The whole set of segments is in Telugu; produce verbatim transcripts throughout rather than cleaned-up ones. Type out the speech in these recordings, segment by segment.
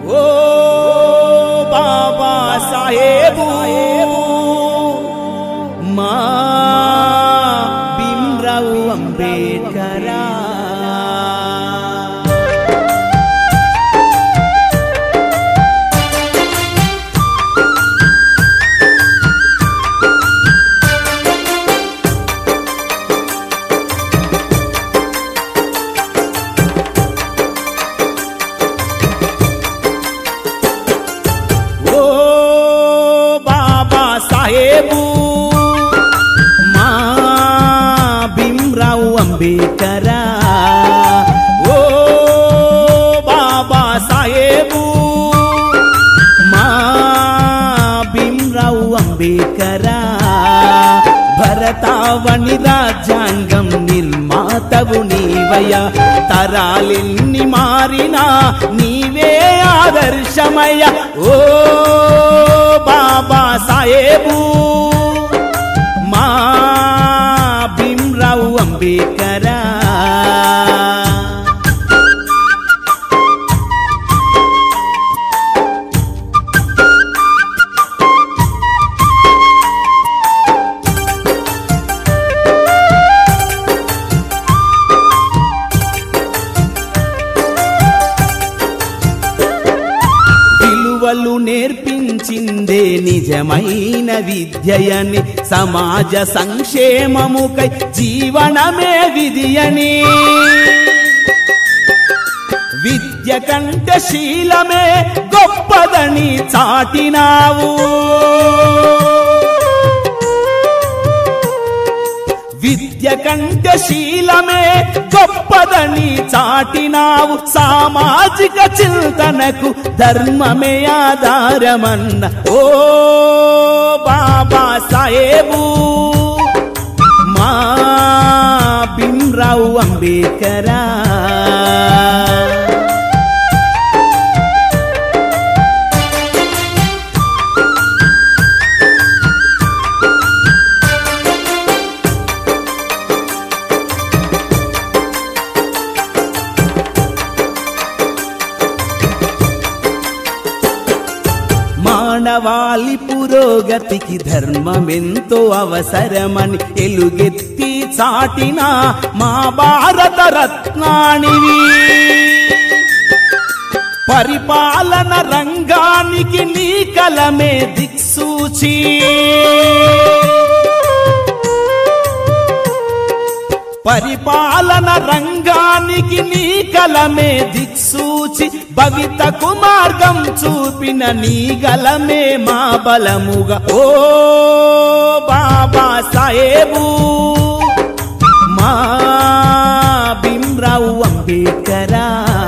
ఓ బాబా సాహేబు మా భీమ్రావ్ అంబేడ్కరా సాహేబు మా భీమ్రావ్ అంబేడ్కరా ఓ బాబా సాహేబు మా భీమ్రావ్ అంబేడ్కరా భరతావని రాజ్యాంగం నిర్మాతవు నీవయ్యా తరాలెన్ని మారినా నీవే ఆదర్శమయ్య ఓ బాబా సాహేబు మా భీమ్రావ్ అంబేడ్కరా విలువలు నేర్పించిందే నిజమైన విద్యయని సమాజ సంక్షేమముకై జీవనమే విధియని విద్య కంటే శీలమే గొప్పదని చాటినావు విద్య కంటే శీలమే గొప్పదని చాటినావు సామాజిక చింతనకు ధర్మమే ఆధారమన్న ఓ బాబా సాహేబు మా భీమ్రావ్ అంబేడ్కరా మానవాళి పురోగతికి ధర్మమెంతో అవసరమని ఎలుగెత్తి చాటిన మా భారత రత్నానివి పరిపాలన రంగానికి నీ కలమే దిక్సూచి పరిపాలన రంగానికి నీ కలమే దిక్సూచి భవితకు మార్గం చూపిన నీ గలమే మా బలముగా ఓ బాబా సాహేబు మా భీమ్రావ్ అంబేడ్కరా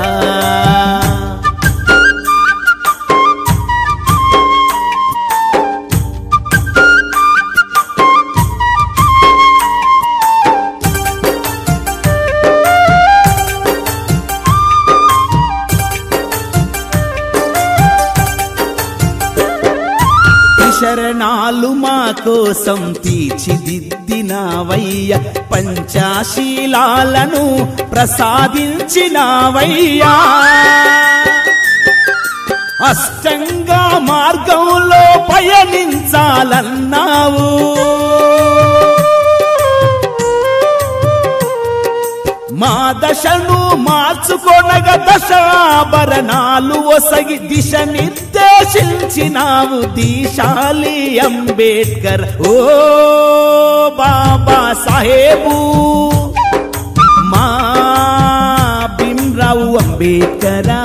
శరణాలు మా కోసం తీర్చిదిద్దినావయ్య పంచాశీలాలను ప్రసాదించినావయ్యా అష్టంగ మార్గంలో పయనించాలన్నావు మా దశను మార్చుకొనగా దశాభరణాలు ఒసగి దిశ నిర్దేశించినావు దీశాలి అంబేడ్కర్ ఓ బాబా సాహేబు మా భీమ్రావ్ అంబేడ్కరా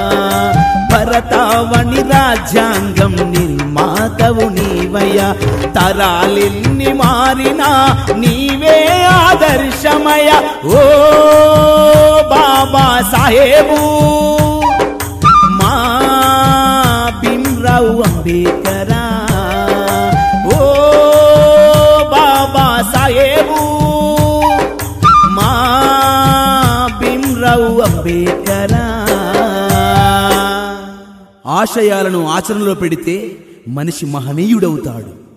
భరతావని రాజ్యాంగం నిర్మాతవు నీవయ్యా తరాలెన్ని మారినా నీవే ఆదర్శమయ ఓ బాబా సాహేబు మా భీమ్రావ్ అంబేడ్కరా ఓ బాబా సాహేబు మా భీమ్రావ్ అంబేడ్కరా ఆశయాలను ఆచరణలో పెడితే మనిషి మహనీయుడవుతాడు.